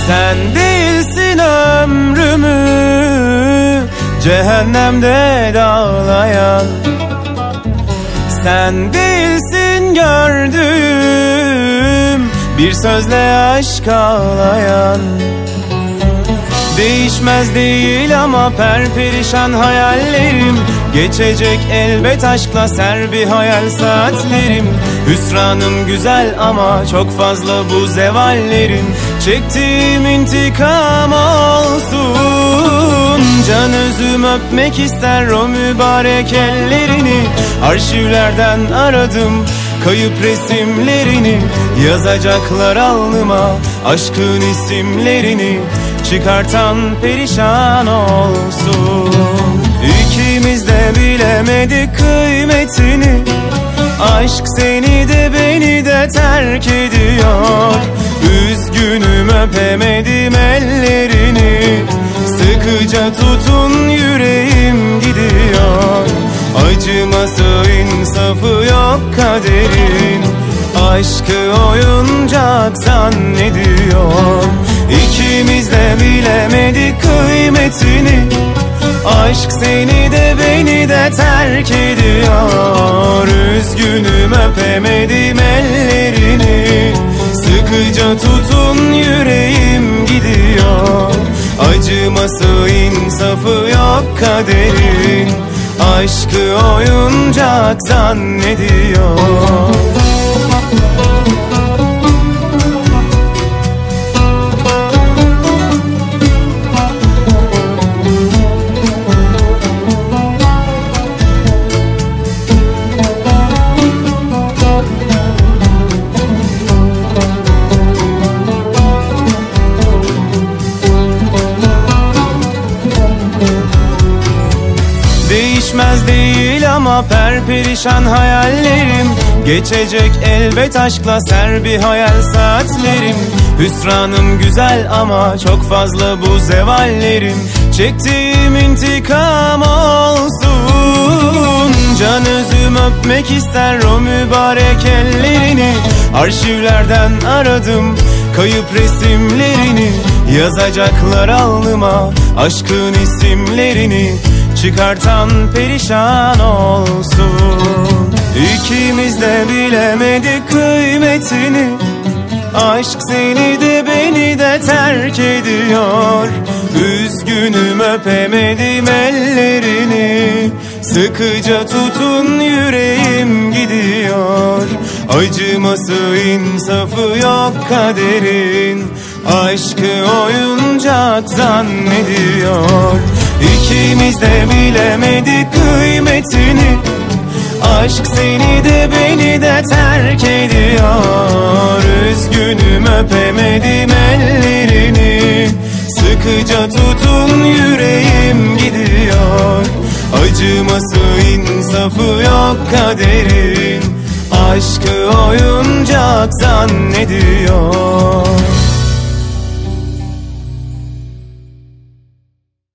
Sen değilsin ömrümü cehennemde dağlayan, sen değilsin gördüğüm bir sözle aşk ağlayan. Değişmez değil ama perperişan hayallerim, geçecek elbet aşkla serbi hayal saatlerim. Hüsranım güzel ama çok fazla bu zevallerim. Çektiğim intikam olsun. Can özüm öpmek ister o mübarek ellerini. Arşivlerden aradım kayıp resimlerini. Yazacaklar alnıma aşkın isimlerini. Çıkartan perişan olsun. İkimiz de bilemedik kıymetini. Aşk seni de beni de terk ediyor. Üzgünüm öpemedim ellerini. Sıkıca tutun yüreğim gidiyor. Acıması insafı yok kaderin. Aşkı oyuncak zannediyor. İkimiz de bilemedik kıymetini. Aşk seni de beni de terk ediyor. Üzgünüm öpemedim ellerini. Sıkıca tutun yüreğim gidiyor. Acıması insafı yok kaderin. Aşkı oyuncak zannediyor. Değişmez değil ama perperişan hayallerim. Geçecek elbet aşkla serbi hayal saatlerim. Hüsranım güzel ama çok fazla bu zevallerim. Çektiğim intikam olsun. Can özüm öpmek ister o mübarek ellerini. Arşivlerden aradım kayıp resimlerini. Yazacaklar alnıma aşkın isimlerini. Çıkartan perişan olsun. İkimiz de bilemedik kıymetini. Aşk seni de beni de terk ediyor. Üzgünüm öpemedim ellerini. Sıkıca tutun yüreğim gidiyor. Acıması insafı yok kaderin. Aşkı oyuncak zannediyor. İkimiz de bilemedik kıymetini. Aşk seni de beni de terk ediyor. Üzgünüm öpemedim ellerini. Sıkıca tutun yüreğim gidiyor. Acıması insafı yok kaderin. Aşkı oyuncak zannediyor.